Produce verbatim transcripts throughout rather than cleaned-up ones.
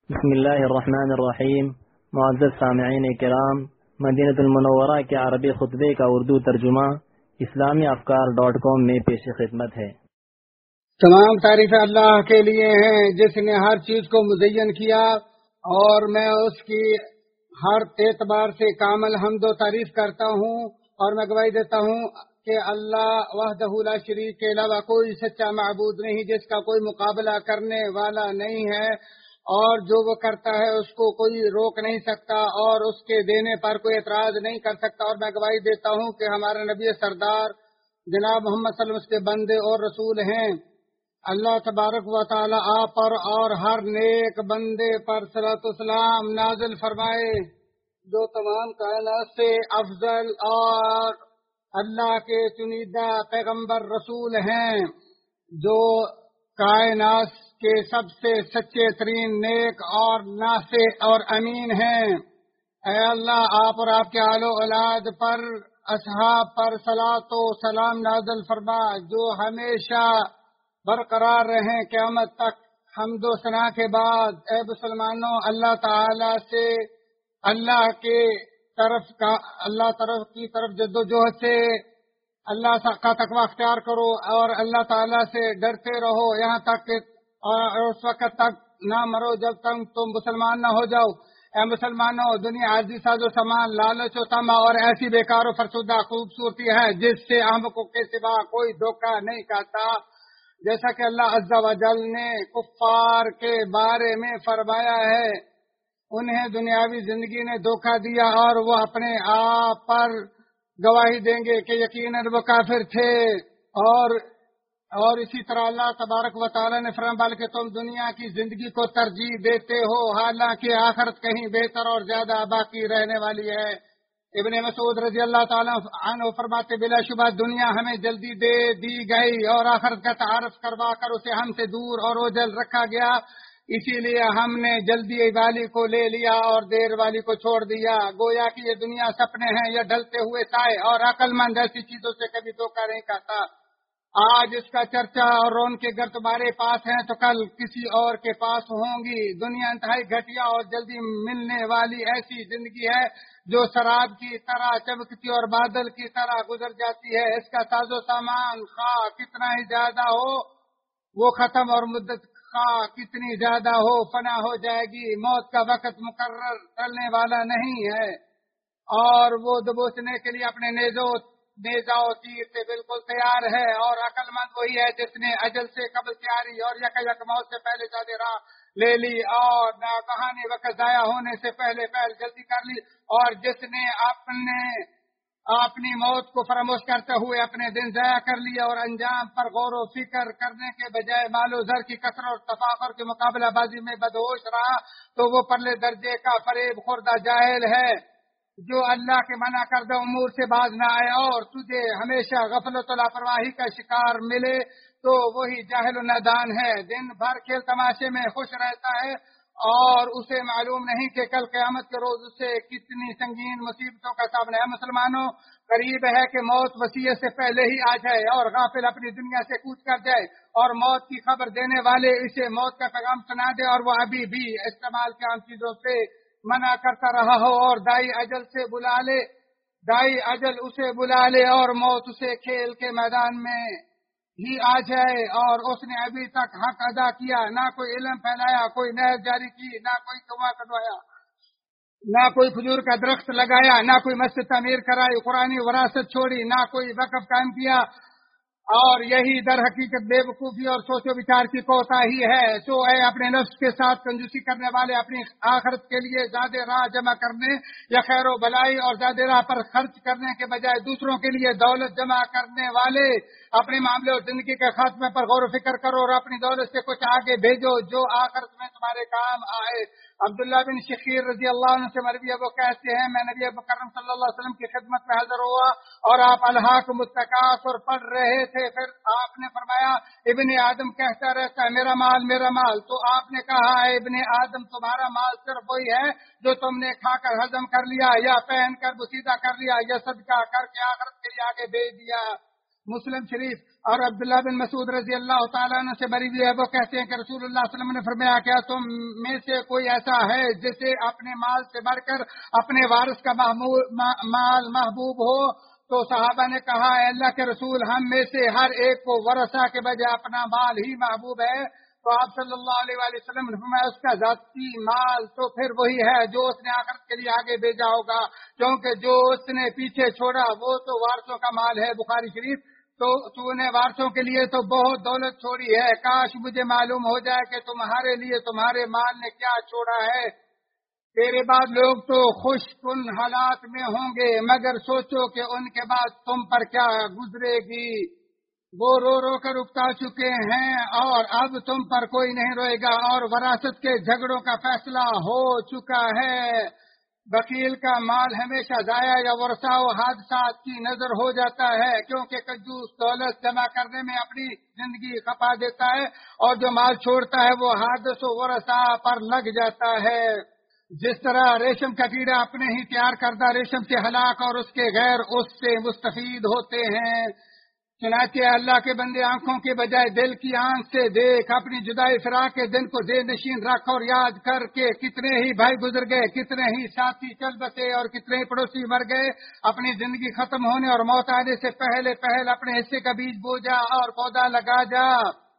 بسم اللہ الرحمن الرحیم۔ معزز سامعین کرام، مدینہ المنورہ کے عربی خطبے کا اردو ترجمہ اسلامی افکار ڈاٹ کام میں پیش خدمت ہے۔ تمام تعریفیں اللہ کے لیے ہیں جس نے ہر چیز کو مزین کیا، اور میں اس کی ہر اعتبار سے کامل حمد و تعریف کرتا ہوں، اور میں گواہی دیتا ہوں کہ اللہ وحدہ لا شریک کے علاوہ کوئی سچا معبود نہیں، جس کا کوئی مقابلہ کرنے والا نہیں ہے، اور جو وہ کرتا ہے اس کو کوئی روک نہیں سکتا، اور اس کے دینے پر کوئی اعتراض نہیں کر سکتا۔ اور میں گواہی دیتا ہوں کہ ہمارا نبی سردار جناب محمد صلی اللہ علیہ وسلم کے بندے اور رسول ہیں۔ اللہ تبارک و تعالی آپ پر اور ہر نیک بندے پر صلاۃ و سلام نازل فرمائے، جو تمام کائنات سے افضل اور اللہ کے چنیدہ پیغمبر رسول ہیں، جو کائنات کے سب سے سچے ترین نیک اور ناصح اور امین ہیں۔ اے اللہ، آپ اور آپ کے آل و اولاد پر، اصحاب پر صلاۃ و سلام نازل فرما، جو ہمیشہ برقرار رہیں قیامت تک۔ حمد و ثنا کے بعد اے مسلمانوں، اللہ تعالی سے اللہ کے طرف کا اللہ طرف کی طرف جد و جہد سے اللہ کا تقوی اختیار کرو، اور اللہ تعالی سے ڈرتے رہو یہاں تک کہ اور اس وقت تک نہ مرو جب تک تم مسلمان نہ ہو جاؤ۔ اے مسلمانوں، دنیا عارضی ساز و سامان، لالچ و طمع اور ایسی بیکار و فرسودہ خوبصورتی ہے جس سے احمقوں کے سوا کوئی دھوکہ نہیں کھاتا۔ جیسا کہ اللہ عز و جل نے کفار کے بارے میں فرمایا ہے، انہیں دنیاوی زندگی نے دھوکہ دیا اور وہ اپنے آپ پر گواہی دیں گے کہ یقیناً وہ کافر تھے۔ اور اور اسی طرح اللہ تبارک و تعالی نے فرمایا، بلکہ تم دنیا کی زندگی کو ترجیح دیتے ہو، حالانکہ آخرت کہیں بہتر اور زیادہ باقی رہنے والی ہے۔ ابن مسعود رضی اللہ تعالیٰ عنہ فرماتے، بلا شبہ دنیا ہمیں جلدی دے دی گئی اور آخرت کا تعارف کروا کر اسے ہم سے دور اور اوجھل رکھا گیا، اسی لیے ہم نے جلدی والی کو لے لیا اور دیر والی کو چھوڑ دیا۔ گویا کہ یہ دنیا سپنے ہیں یا ڈھلتے ہوئے سائے، اور عقل مند ایسی چیزوں سے کبھی دھوکہ نہیں کھاتا۔ آج اس کا چرچا اور رون کے گر تمہارے پاس ہیں تو کل کسی اور کے پاس ہوں گی۔ دنیا انتہائی گھٹیا اور جلدی ملنے والی ایسی زندگی ہے جو شراب کی طرح چمکتی اور بادل کی طرح گزر جاتی ہے۔ اس کا ساز و سامان خواہ کتنا ہی زیادہ ہو وہ ختم، اور مدت خواہ کتنی زیادہ ہو فنا ہو جائے گی۔ موت کا وقت مقرر ٹلنے والا نہیں ہے، اور وہ دبوچنے کے لیے اپنے نیزوں نیزا و تیر سے بالکل تیار ہے۔ اور عقل مند وہی ہے جس نے اجل سے قبل تیاری اور یک یک موت سے پہلے زیادہ راہ لے لی، اور ناگہانی وقت ضائع ہونے سے پہلے پہل جلدی کر لی، اور جس نے اپنے اپنی موت کو فراموش کرتے ہوئے اپنے دن ضائع کر لیا اور انجام پر غور و فکر کرنے کے بجائے مال و زر کی کثرت اور تفاخر کے مقابلہ بازی میں بدہوش رہا، تو وہ پرلے درجے کا فریب خوردہ جاہل ہے جو اللہ کے منع کردہ امور سے باز نہ آئے۔ اور تجھے ہمیشہ غفلت و لاپرواہی کا شکار ملے تو وہی جاہل و نادان ہے۔ دن بھر کھیل تماشے میں خوش رہتا ہے، اور اسے معلوم نہیں کہ کل قیامت کے روز اسے کتنی سنگین مصیبتوں کا سامنا ہے۔ مسلمانوں، قریب ہے کہ موت وصیت سے پہلے ہی آ جائے اور غافل اپنی دنیا سے کوچ کر جائے، اور موت کی خبر دینے والے اسے موت کا پیغام سنا دے، اور وہ ابھی بھی استعمال کے عام چیزوں سے منع کرتا رہا ہو، اور دائی اجل سے بلا لے دائی اجل اسے بلا لے اور موت اسے کھیل کے میدان میں ہی آ جائے، اور اس نے ابھی تک حق ادا کیا، نہ کوئی علم پھیلایا، کوئی نہر جاری کی، نہ کوئی کنواں کھدوایا، نہ کوئی کھجور کا درخت لگایا، نہ کوئی مسجد تعمیر کرائی، قرآنی وراثت چھوڑی، نہ کوئی وقف قائم کیا، اور یہی در حقیقت بے وقوفی اور سوچ و بچار کی کوتاہی ہے۔ سو اے اپنے نفس کے ساتھ کنجوسی کرنے والے، اپنی آخرت کے لیے زیادہ راہ جمع کرنے یا خیر و بلائی اور زیادہ راہ پر خرچ کرنے کے بجائے دوسروں کے لیے دولت جمع کرنے والے، اپنے معاملے اور زندگی کے خاتمے پر غور و فکر کرو، اور اپنی دولت سے کچھ آگے بھیجو جو آخرت میں تمہارے کام آئے۔ عبداللہ بن شخیر رضی اللہ عنہ سے مروی ہے، وہ کہتے ہیں، میں نبی مکرم صلی اللہ علیہ وسلم کی خدمت میں حاضر ہوا اور آپ الہاکم التکاثر پڑھ رہے تھے۔ پھر آپ نے فرمایا، ابن آدم کہتا رہتا ہے میرا مال میرا مال، تو آپ نے کہا، اے ابن آدم، تمہارا مال صرف وہی ہے جو تم نے کھا کر ہضم کر لیا، یا پہن کر بسیدہ کر لیا، یا صدقہ کر کے آخرت کے لیے آگے بھیج دیا۔ مسلم شریف. اور عبداللہ بن مسعود رضی اللہ تعالیٰ عنہ سے بری ہوئی ہے، وہ کہتے ہیں کہ رسول اللہ صلی اللہ علیہ وسلم نے فرمایا کیا تم میں سے کوئی ایسا ہے جسے اپنے مال سے بڑھ کر اپنے وارث کا مال محبوب ہو؟ تو صحابہ نے کہا اے اللہ کے رسول، ہم میں سے ہر ایک کو ورثہ کے بجائے اپنا مال ہی محبوب ہے. تو آپ صلی اللہ علیہ وآلہ وسلم نے فرمایا اس کا ذاتی مال تو پھر وہی ہے جو اس نے آخرت کے لیے آگے بھیجا ہوگا، کیونکہ جو اس نے پیچھے چھوڑا وہ تو وارثوں کا مال ہے. بخاری شریف. تو تو نے وارثوں کے لیے تو بہت دولت چھوڑی ہے، کاش مجھے معلوم ہو جائے کہ تمہارے لیے تمہارے مال نے کیا چھوڑا ہے. تیرے بعد لوگ تو خوش کن حالات میں ہوں گے، مگر سوچو کہ ان کے بعد تم پر کیا گزرے گی. وہ رو رو کر اکتا چکے ہیں اور اب تم پر کوئی نہیں روئے گا، اور وراثت کے جھگڑوں کا فیصلہ ہو چکا ہے. وکیل کا مال ہمیشہ ضائع یا ورثہ و حادثات کی نظر ہو جاتا ہے، کیونکہ کنجوس دولت جمع کرنے میں اپنی زندگی کھپا دیتا ہے، اور جو مال چھوڑتا ہے وہ حادث و ورثہ پر لگ جاتا ہے. جس طرح ریشم کا کیڑا اپنے ہی تیار کردہ ریشم سے ہلاک اور اس کے غیر اس سے مستفید ہوتے ہیں. چنانچہ اللہ کے بندے آنکھوں کے بجائے دل کی آنکھ سے دیکھ، اپنی جدائی فراق کے دن کو دے نشین رکھ، اور یاد کر کے کتنے ہی بھائی گزر گئے، کتنے ہی ساتھی چل بسے، اور کتنے ہی پڑوسی مر گئے. اپنی زندگی ختم ہونے اور موت آنے سے پہلے پہل اپنے حصے کا بیج بو جا اور پودا لگا جا.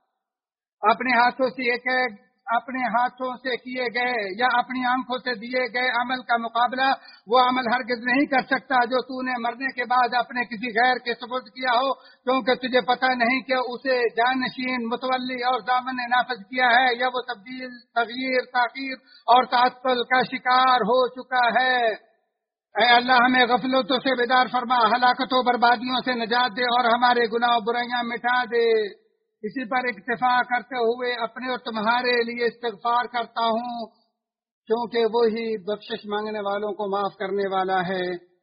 اپنے ہاتھوں سے ایک اپنے ہاتھوں سے کیے گئے یا اپنی آنکھوں سے دیے گئے عمل کا مقابلہ وہ عمل ہرگز نہیں کر سکتا جو تو نے مرنے کے بعد اپنے کسی غیر کے سپرد کیا ہو، کیونکہ تجھے پتہ نہیں کہ اسے جانشین متولی اور ضامن نے نافذ کیا ہے، یا وہ تبدیل تغییر تاخیر اور تعطل کا شکار ہو چکا ہے. اے اللہ ہمیں غفلتوں سے بیدار فرما، ہلاکتوں بربادیوں سے نجات دے، اور ہمارے گناہ و برائیاں مٹا دے. اسی پر اکتفا کرتے ہوئے اپنے اور تمہارے لیے استغفار کرتا ہوں، کیونکہ وہی بخشش مانگنے والوں کو معاف کرنے والا ہے.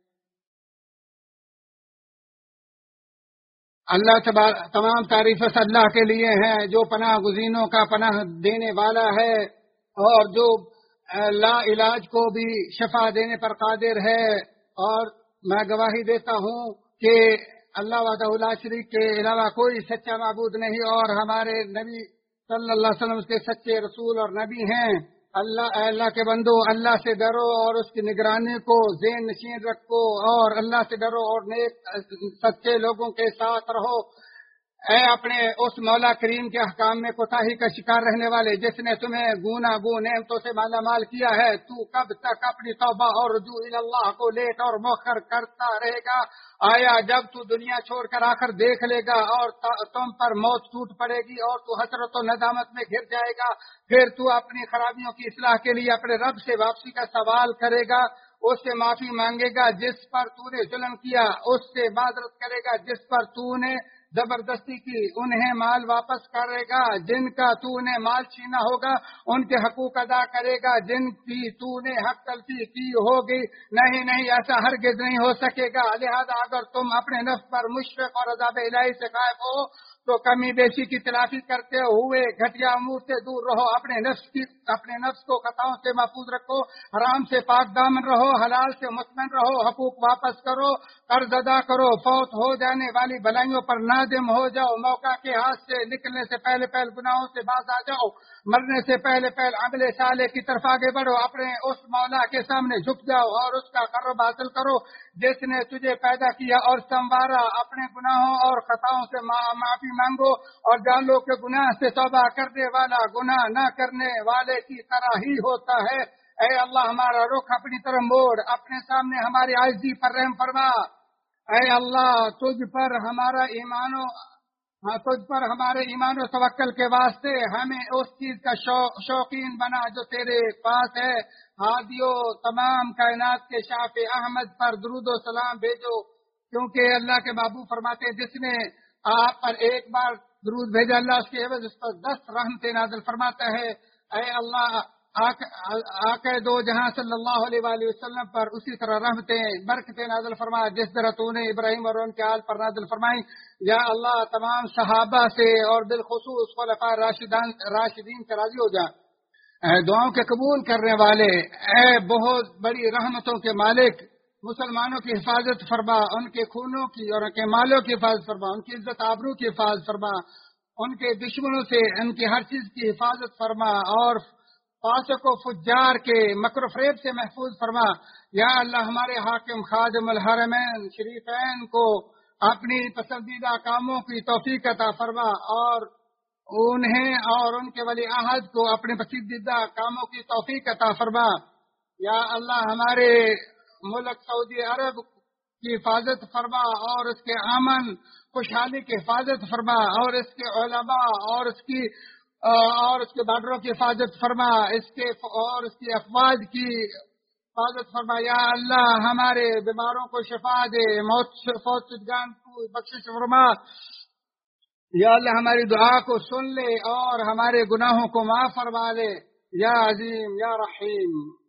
اللہ تمام تعریف اللہ کے لیے ہیں جو پناہ گزینوں کا پناہ دینے والا ہے، اور جو لا علاج کو بھی شفا دینے پر قادر ہے. اور میں گواہی دیتا ہوں کہ اللہ وحدہ لا شریک کے علاوہ کوئی سچا معبود نہیں، اور ہمارے نبی صلی اللہ علیہ وسلم کے سچے رسول اور نبی ہیں. اللہ اے اللہ کے بندو، اللہ سے ڈرو اور اس کی نگرانی کو ذہن نشین رکھو، اور اللہ سے ڈرو اور نیک سچے لوگوں کے ساتھ رہو. اے اپنے اس مولا کریم کے احکام میں کوتاہی کا شکار رہنے والے، جس نے تمہیں گونا گو نعمتوں سے مالا مال کیا ہے، تو کب تک اپنی توبہ اور رجوع اللہ کو لیٹ اور مؤخر کرتا رہے گا؟ آیا جب تو دنیا چھوڑ کر آخر دیکھ لے گا اور تم پر موت ٹوٹ پڑے گی اور تو حسرت و ندامت میں گر جائے گا، پھر تو اپنی خرابیوں کی اصلاح کے لیے اپنے رب سے واپسی کا سوال کرے گا، اس سے معافی مانگے گا جس پر تو نے ظلم کیا، اس سے معذرت کرے گا جس پر تو نے زبردستی کی، انہیں مال واپس کرے گا جن کا تو نے مال چھینا ہوگا، ان کے حقوق ادا کرے گا جن کی تو نے حق تلفی کی ہوگی. نہیں نہیں، ایسا ہرگز نہیں ہو سکے گا. لہذا اگر تم اپنے نفس پر مشفق اور عذاب الہی سے خائف ہو تو کمی بیشی کی تلافی کرتے ہوئے گھٹیا امور سے دور رہو. اپنے نفس کی اپنے نفس کو خطاؤں سے محفوظ رکھو، حرام سے پاک دامن رہو، حلال سے مطمئن رہو، حقوق واپس کرو، قرض ادا کرو، فوت ہو جانے والی بلائیوں پر نادم ہو جاؤ، موقع کے ہاتھ سے نکلنے سے پہلے پہل گناہوں سے باز آ جاؤ، مرنے سے پہلے پہل عمل صالح کی طرف آگے بڑھو، اپنے اس مولا کے سامنے جھک جاؤ اور اس کا قرب حاصل کرو جس نے تجھے پیدا کیا اور سنوارا. اپنے گناہوں اور خطاؤں سے معافی مانگو اور جان لو کہ گناہ سے توبہ کرنے والا گناہ نہ کرنے والے کی طرح ہی ہوتا ہے. اے اللہ ہمارا رخ اپنی طرف موڑ، اپنے سامنے ہماری عاجزی پر رحم فرما. اے اللہ تجھ پر ہمارا ایمان و ہاں تجھ پر ہمارے ایمان و توکل کے واسطے ہمیں اس چیز کا شوقین بنا جو تیرے پاس ہے. ہادیو تمام کائنات کے شاف احمد پر درود و سلام بھیجو، کیونکہ اللہ کے محبوب فرماتے ہیں جس نے آپ پر ایک بار درود بھیجا اللہ اس کے عوض اس پر دس رحمتیں نازل فرماتا ہے. اے اللہ آقا دو جہاں صلی اللہ علیہ وآلہ وسلم پر اسی طرح رحمتیں برکتیں نازل فرما جس طرح تو نے ابراہیم اور ان کے آل پر نازل فرمائی. یا اللہ تمام صحابہ سے اور بالخصوص خلفاء راشدین راشدین سے راضی ہو جا. اے دعاؤں کے قبول کرنے والے، اے بہت بڑی رحمتوں کے مالک، مسلمانوں کی حفاظت فرما، ان کے خونوں کی اور ان کے مالوں کی حفاظت فرما، ان کی عزت آبرو کی حفاظت فرما، ان کے دشمنوں سے ان کی ہر چیز کی حفاظت فرما، اور فاسق و فجار کے مکر و فریب سے محفوظ فرما۔ یا اللہ ہمارے حاکم خادم الحرمین شریفین کو اپنی پسندیدہ کاموں کی توفیق عطا فرما، اور انہیں اور ان کے ولی عہد کو اپنے پسندیدہ کاموں کی توفیق عطا فرما۔ یا اللہ ہمارے ملک سعودی عرب کی حفاظت فرما، اور اس کے امن خوشحالی کی حفاظت فرما، اور اس کے علماء اور اس کی اور اس کے بارڈروں کی حفاظت فرما، اس کے اور اس کی افواج کی حفاظت فرما۔ یا اللہ ہمارے بیماروں کو شفا دے، موت فوت شدگان کو بخشش فرما۔ یا اللہ ہماری دعا کو سن لے اور ہمارے گناہوں کو معاف فرما لے، یا عظیم یا رحیم۔